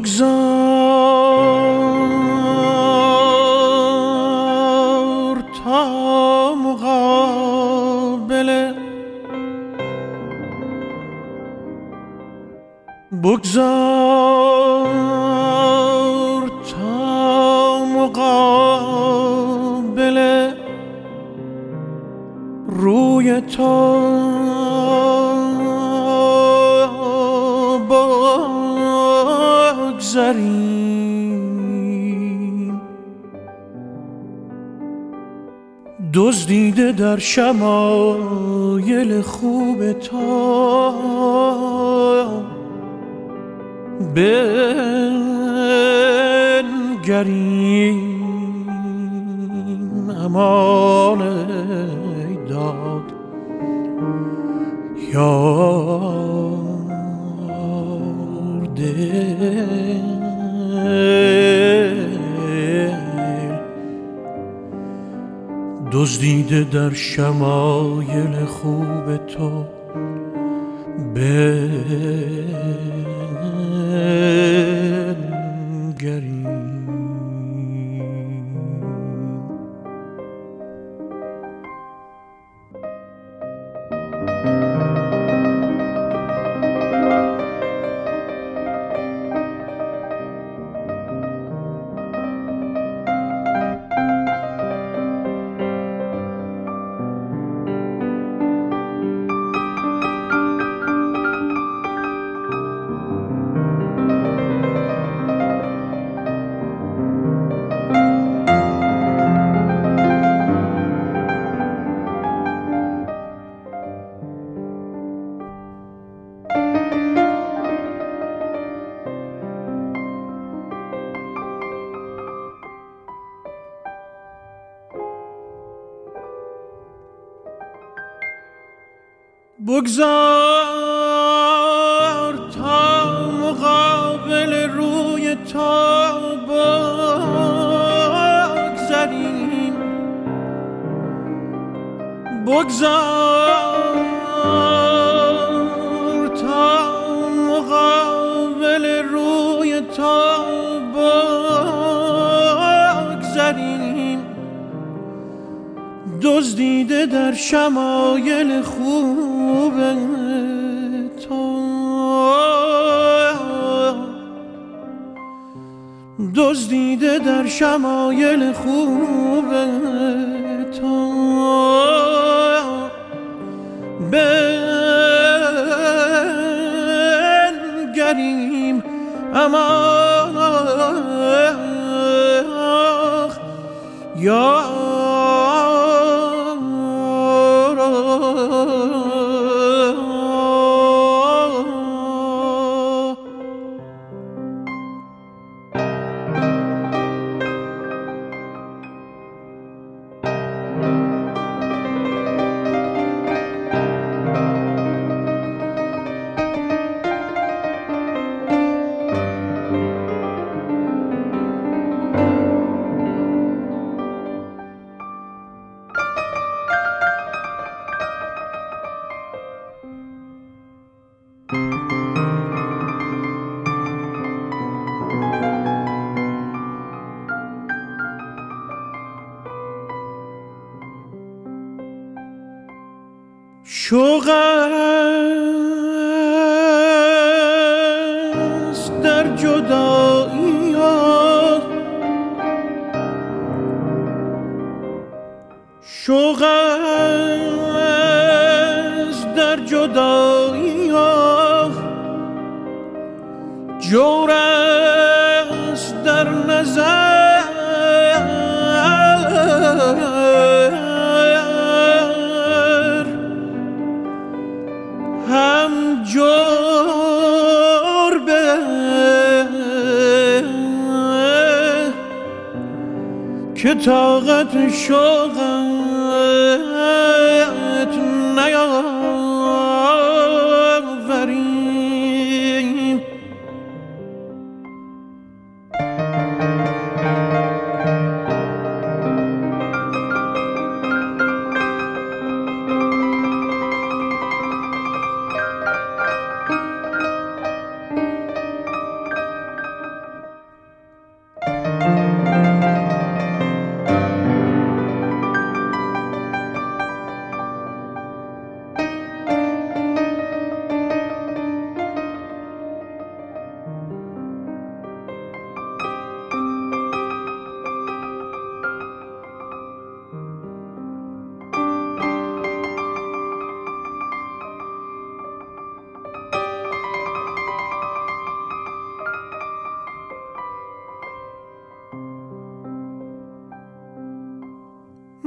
بگذار تا مقابله بگذار تا مقابله روی تو بگذاریم دزدیده در شمایل خوب تو بنگریم امان ای داد یار دل دزدیده در شمایل خوب تو بنگریم. بگذار تا مقابل روی تو بگذاریم بگذار تا مقابل روی تو بگذاریم دزدیده در شمایل خوب تو دزدیده در شمایل خوب تو بنگریم امان یا شوق است در جدایی ها شوق است در جدایی ها جور است در نظر هم جور به که طاقت شوقت نیاوریم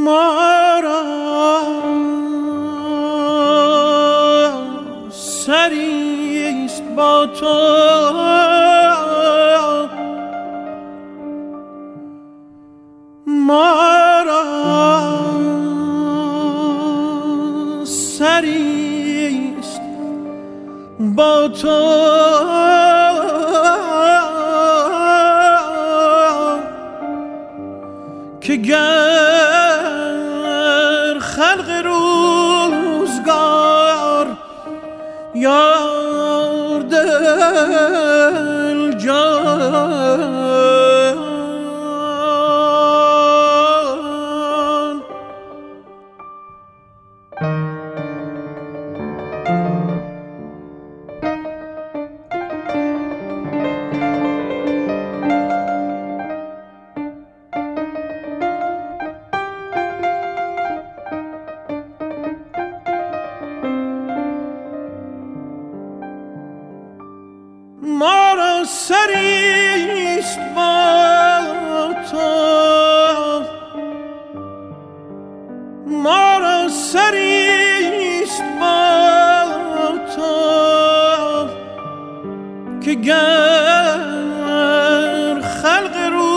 ما را سریست با تو ما را سریست با تو که گر خلق روزگار یار دل جان ما را سریست با تو ما را سریست با تو که گر خلق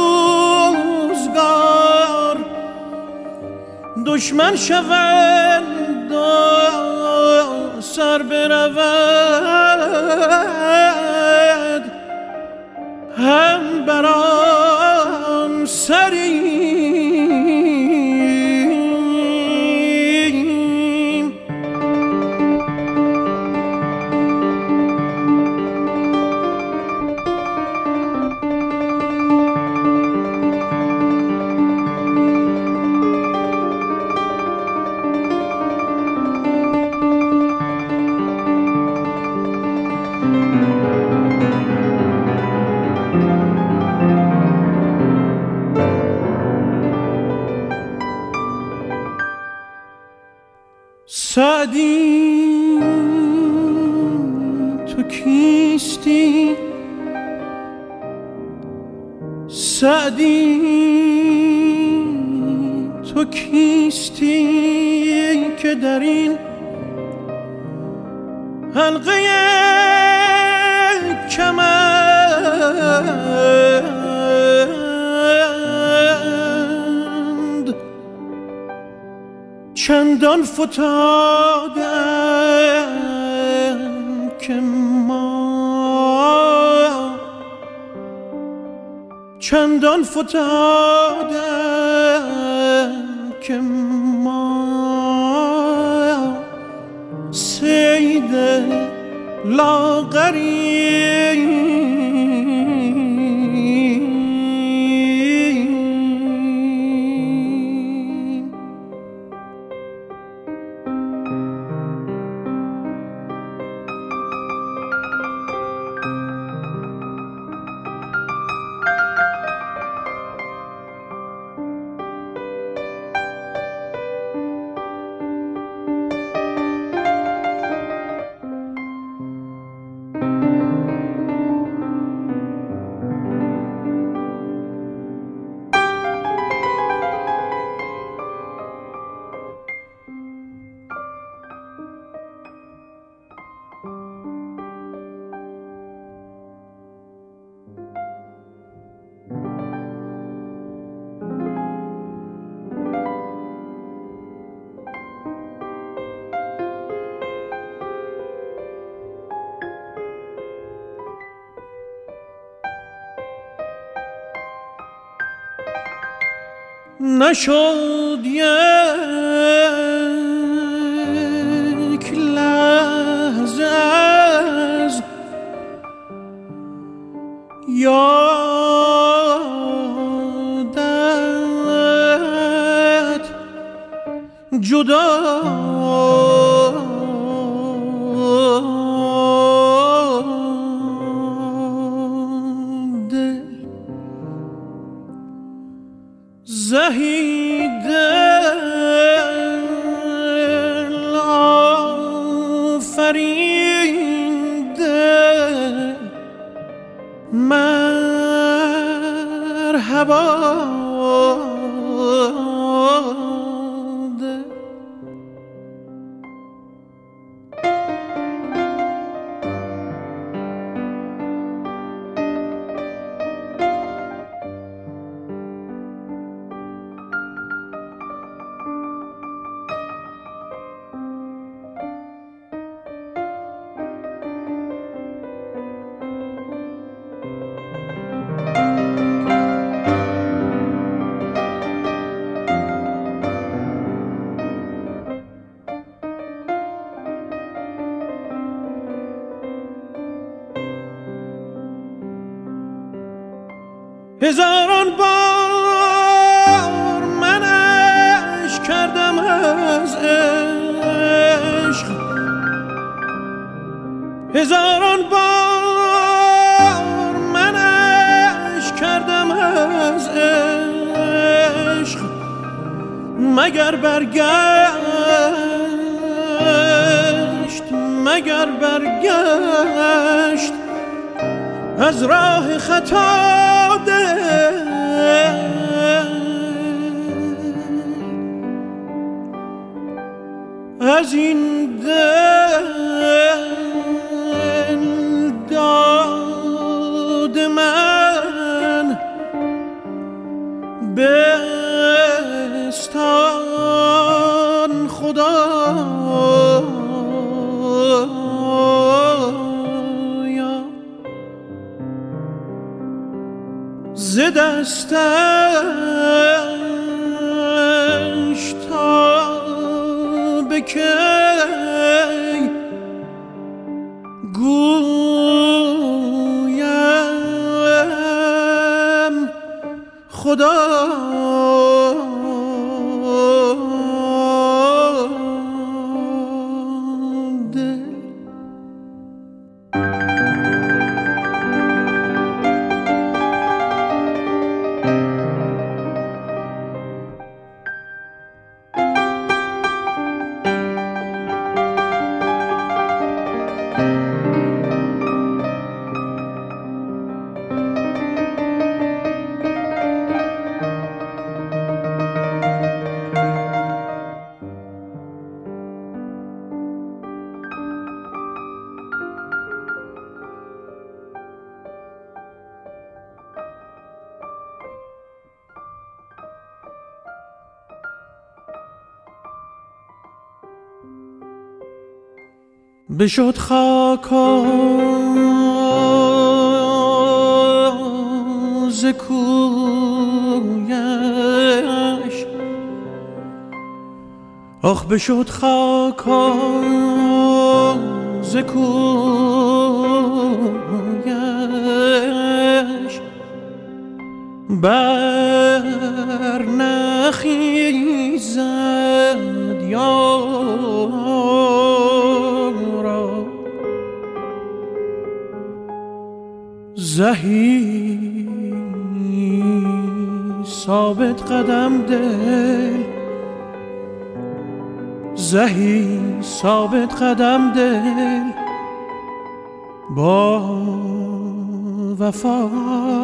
روزگار دشمن شوند و سر برود هم برام سریم سعدی تو کیستی سعدی تو کیستی که در این حلقه کمند چندان فتادم که ما چندان فتادم که ما صید لاغریم نشد یک لحظه از یادت جدا زهید دل آفرینده مرحبا هزاران بار منش کردم از عشق، هزاران بار منش کردم از عشق، مگر برگشت از راه خطا دل، از این دل داد من بستان خدایا، ز دستش تا به کی گویم خدا. بشد خاکا ز کویش، آخ بشد خاکا ز کویش، بر نخیزد یارا زهی ثابت قدم دل، زهی ثابت قدم دل با وفا